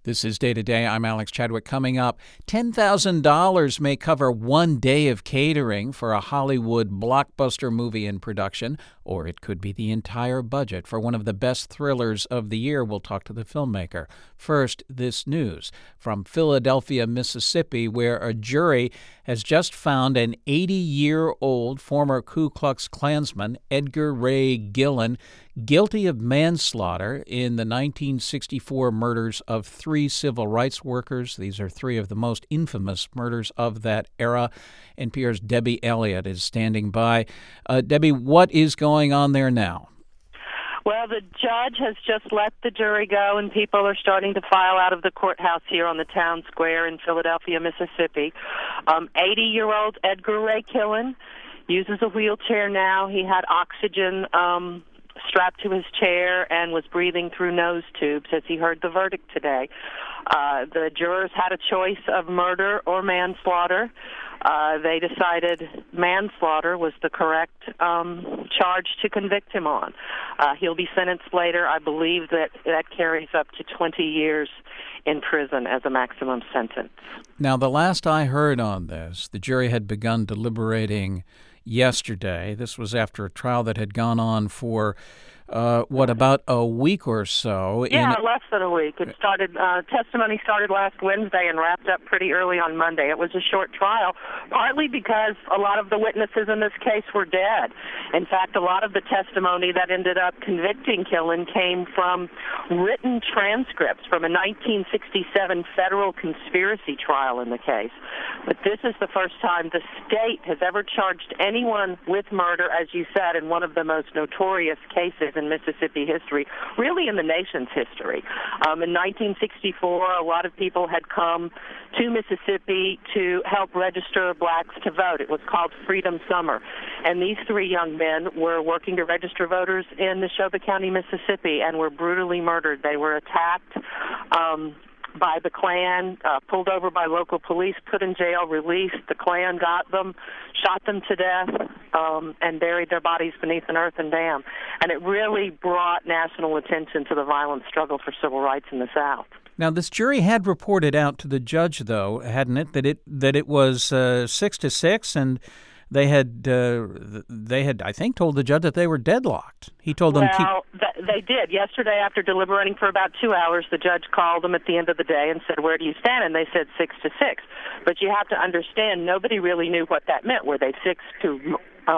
This is Day to Day. I'm Alex Chadwick. Coming up, $10,000 may cover one day of catering for a Hollywood blockbuster movie in production, or it could be the entire budget for one of the best thrillers of the year. We'll talk to the filmmaker. First, this news from Philadelphia, Mississippi, where a jury has just found an 80-year-old former Ku Klux Klansman, Edgar Ray Gillen, guilty of manslaughter in the 1964 murders of three civil rights workers. These are three of the most infamous murders of that era. NPR's Debbie Elliott is standing by. Debbie, what is going on there now? Well, the judge has just let the jury go, and people are starting to file out of the courthouse here on the town square in Philadelphia, Mississippi. 80-year-old Edgar Ray Gillen uses a wheelchair now. He had oxygen strapped to his chair and was breathing through nose tubes as he heard the verdict today. The jurors had a choice of murder or manslaughter. They decided manslaughter was the correct charge to convict him on. He'll be sentenced later. I believe that carries up to 20 years in prison as a maximum sentence. Now, the last I heard on this, the jury had begun deliberating yesterday. This was after a trial that had gone on for, about a week or so? Yeah, less than a week. It started, testimony started last Wednesday and wrapped up pretty early on Monday. It was a short trial, partly because a lot of the witnesses in this case were dead. In fact, a lot of the testimony that ended up convicting Gillen came from written transcripts from a 1967 federal conspiracy trial in the case. But this is the first time the state has ever charged anyone with murder, as you said, in one of the most notorious cases in Mississippi history, really in the nation's history. In 1964, a lot of people had come to Mississippi to help register blacks to vote. It was called Freedom Summer. And these three young men were working to register voters in Neshoba County, Mississippi, and were brutally murdered. They were attacked by the Klan, pulled over by local police, put in jail, released. The Klan got them, shot them to death, and buried their bodies beneath an earthen dam. And it really brought national attention to the violent struggle for civil rights in the South. Now, this jury had reported out to the judge, though, hadn't it, that it was 6-6, and they had, I think, told the judge that they were deadlocked. He told them. They did. Yesterday, after deliberating for about 2 hours, the judge called them at the end of the day and said, "Where do you stand?" And they said 6-6. But you have to understand, nobody really knew what that meant. Were they 6 to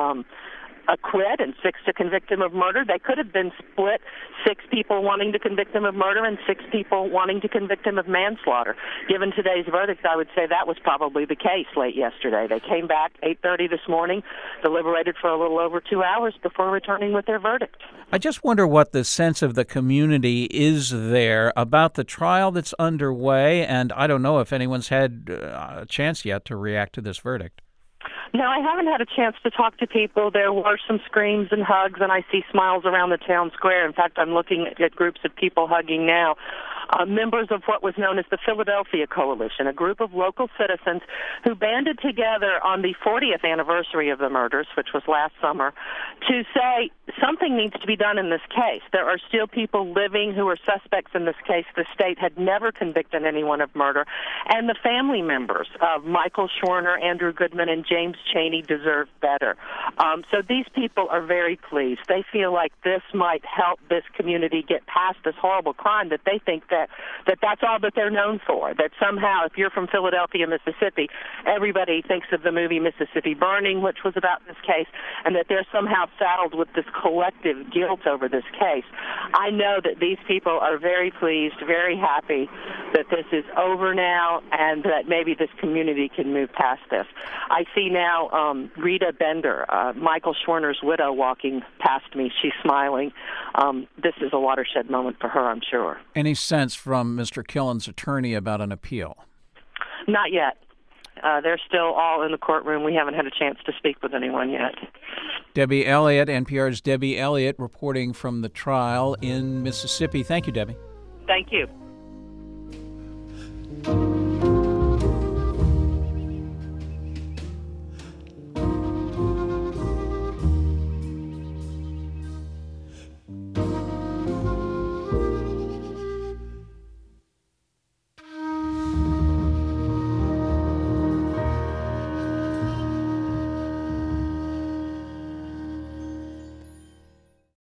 acquit and 6 to convict him of murder? They could have been split, 6 people wanting to convict him of murder and 6 people wanting to convict him of manslaughter. Given today's verdict, I would say that was probably the case late yesterday. They came back 8:30 this morning, deliberated for a little over 2 hours before returning with their verdict. I just wonder what the sense of the community is there about the trial that's underway, and I don't know if anyone's had a chance yet to react to this verdict. No, I haven't had a chance to talk to people. There were some screams and hugs, and I see smiles around the town square. In fact, I'm looking at groups of people hugging now. Members of what was known as the Philadelphia Coalition, a group of local citizens who banded together on the 40th anniversary of the murders, which was last summer, to say something needs to be done in this case. There are still people living who are suspects in this case. The state had never convicted anyone of murder, and the family members of Michael Schwerner, Andrew Goodman, and James Chaney deserve better. So these people are very pleased. They feel like this might help this community get past this horrible crime that they think that's all that they're known for, that somehow, if you're from Philadelphia, Mississippi, everybody thinks of the movie Mississippi Burning, which was about this case, and that they're somehow saddled with this collective guilt over this case. I know that these people are very pleased, very happy that this is over now and that maybe this community can move past this. I see now Rita Bender, Michael Schwerner's widow, walking past me. She's smiling. This is a watershed moment for her, I'm sure. Any sense from Mr. Gillen's attorney about an appeal? Not yet. They're still all in the courtroom. We haven't had a chance to speak with anyone yet. Debbie Elliott, NPR's Debbie Elliott, reporting from the trial in Mississippi. Thank you, Debbie. Thank you.